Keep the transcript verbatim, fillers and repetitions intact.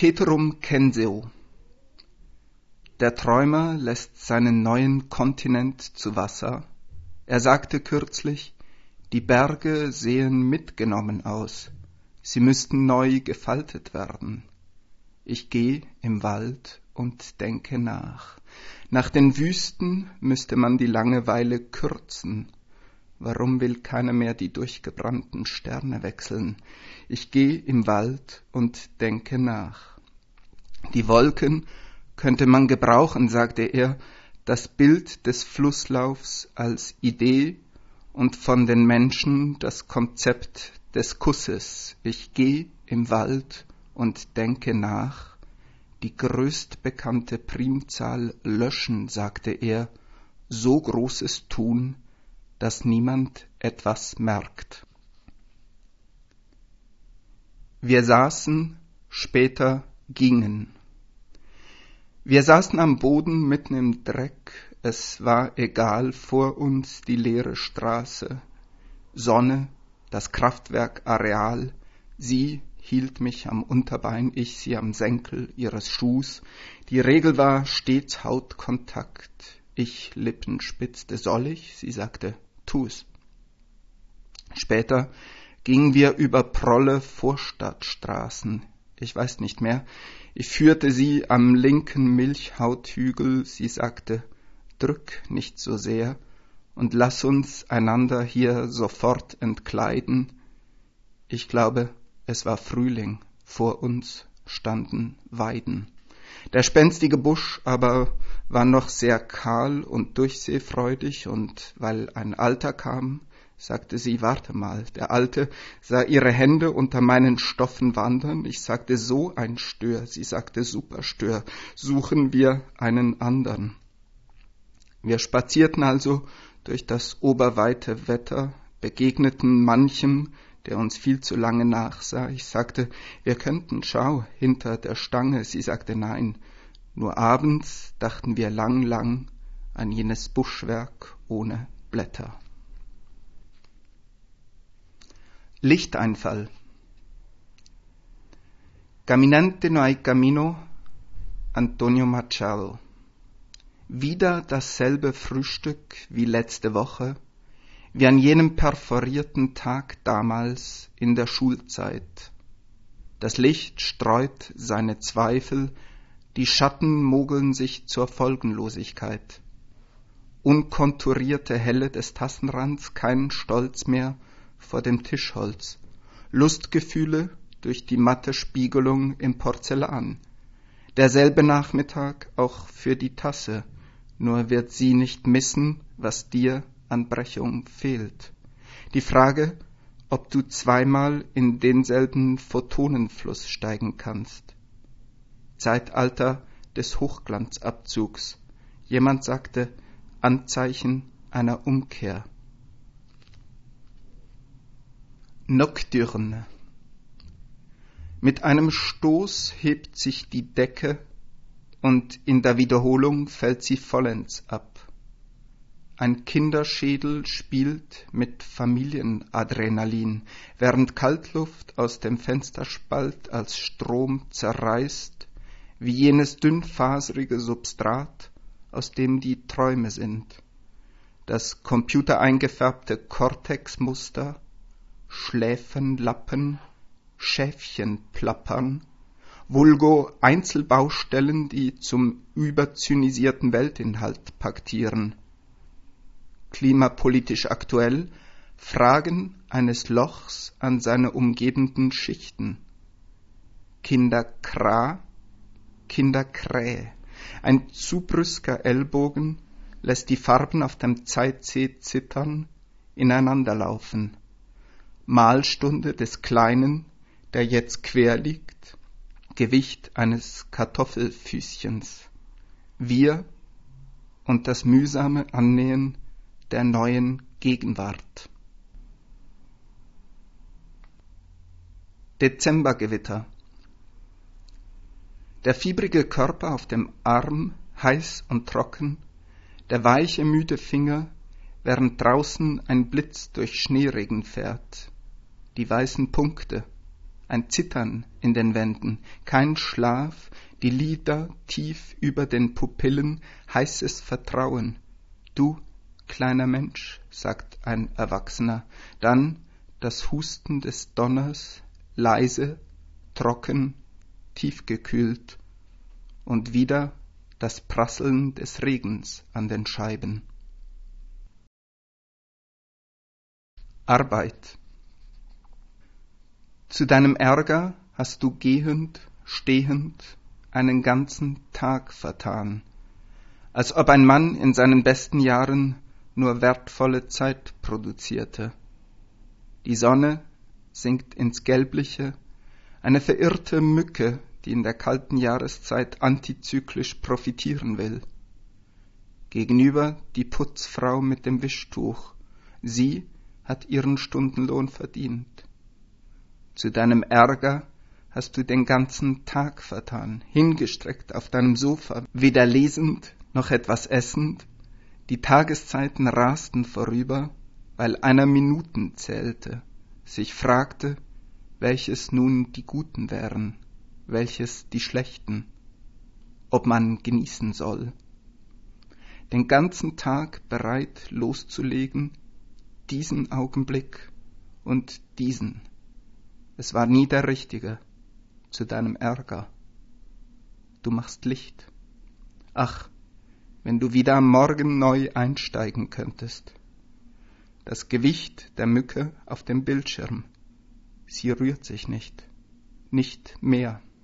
Ceterum censeo. Der Träumer lässt seinen neuen Kontinent zu Wasser. Er sagte kürzlich, die Berge sehen mitgenommen aus. Sie müssten neu gefaltet werden. Ich geh im Wald und denke nach. Nach den Wüsten müsste man die Langeweile kürzen. Warum will keiner mehr die durchgebrannten Sterne wechseln? Ich geh im Wald und denke nach. Die Wolken könnte man gebrauchen, sagte er, das Bild des Flusslaufs als Idee und von den Menschen das Konzept des Kusses. Ich geh im Wald und denke nach. Die größtbekannte Primzahl löschen, sagte er, so Großes tun, dass niemand etwas merkt. Wir saßen, später gingen. Wir saßen am Boden mitten im Dreck, es war egal, vor uns die leere Straße, Sonne, das Kraftwerkareal, sie hielt mich am Unterbein, ich sie am Senkel ihres Schuhs, die Regel war stets Hautkontakt, ich Lippen spitzte, soll ich? Sie sagte, tu's. Später gingen wir über prolle Vorstadtstraßen, ich weiß nicht mehr, ich führte sie am linken Milchhauthügel, sie sagte, drück nicht so sehr und lass uns einander hier sofort entkleiden. Ich glaube, es war Frühling, vor uns standen Weiden. Der spenstige Busch aber war noch sehr kahl und durchsehfreudig, und weil ein Alter kam, sagte sie, warte mal. Der Alte sah ihre Hände unter meinen Stoffen wandern. Ich sagte, so ein Stör. Sie sagte, super Stör. Suchen wir einen andern. Wir spazierten also durch das oberweite Wetter, begegneten manchem, der uns viel zu lange nachsah. Ich sagte, wir könnten, schau, hinter der Stange. Sie sagte, nein. Nur abends dachten wir lang, lang an jenes Buschwerk ohne Blätter. Lichteinfall. Caminante no hay camino, Antonio Machado. Wieder dasselbe Frühstück wie letzte Woche, wie an jenem perforierten Tag damals in der Schulzeit. Das Licht streut seine Zweifel, die Schatten mogeln sich zur Folgenlosigkeit. Unkonturierte Helle des Tassenrands, kein Stolz mehr vor dem Tischholz, Lustgefühle durch die matte Spiegelung im Porzellan. Derselbe Nachmittag auch für die Tasse, nur wird sie nicht missen, was dir an Brechung fehlt. Die Frage, ob du zweimal in denselben Photonenfluss steigen kannst. Zeitalter des Hochglanzabzugs. Jemand sagte, Anzeichen einer Umkehr. Nocturne. Mit einem Stoß hebt sich die Decke und in der Wiederholung fällt sie vollends ab. Ein Kinderschädel spielt mit Familienadrenalin, während Kaltluft aus dem Fensterspalt als Strom zerreißt, wie jenes dünnfaserige Substrat, aus dem die Träume sind. Das computereingefärbte Cortexmuster, Schläfenlappen, Schäfchenplappern, vulgo Einzelbaustellen, die zum überzynisierten Weltinhalt paktieren. Klimapolitisch aktuell, Fragen eines Lochs an seine umgebenden Schichten. Kinderkra, Kinderkrähe. Ein zu brüsker Ellbogen lässt die Farben auf dem Zeitsee zittern, ineinanderlaufen. Mahlstunde des Kleinen, der jetzt quer liegt, Gewicht eines Kartoffelfüßchens. Wir und das mühsame Annähen der neuen Gegenwart. Dezembergewitter. Der fiebrige Körper auf dem Arm, heiß und trocken, der weiche, müde Finger, während draußen ein Blitz durch Schneeregen fährt. Die weißen Punkte, ein Zittern in den Wänden, kein Schlaf, die Lider tief über den Pupillen, heißes Vertrauen. Du, kleiner Mensch, sagt ein Erwachsener, dann das Husten des Donners, leise, trocken, tiefgekühlt, und wieder das Prasseln des Regens an den Scheiben. Arbeit. Zu deinem Ärger hast du gehend, stehend einen ganzen Tag vertan, als ob ein Mann in seinen besten Jahren nur wertvolle Zeit produzierte. Die Sonne sinkt ins Gelbliche, eine verirrte Mücke, die in der kalten Jahreszeit antizyklisch profitieren will. Gegenüber die Putzfrau mit dem Wischtuch, sie hat ihren Stundenlohn verdient. Zu deinem Ärger hast du den ganzen Tag vertan, hingestreckt auf deinem Sofa, weder lesend noch etwas essend. Die Tageszeiten rasten vorüber, weil einer Minuten zählte, sich fragte, welches nun die Guten wären, welches die Schlechten, ob man genießen soll. Den ganzen Tag bereit loszulegen, diesen Augenblick und diesen. Es war nie der richtige, zu deinem Ärger. Du machst Licht. Ach, wenn du wieder am Morgen neu einsteigen könntest. Das Gewicht der Mücke auf dem Bildschirm, sie rührt sich nicht, nicht mehr.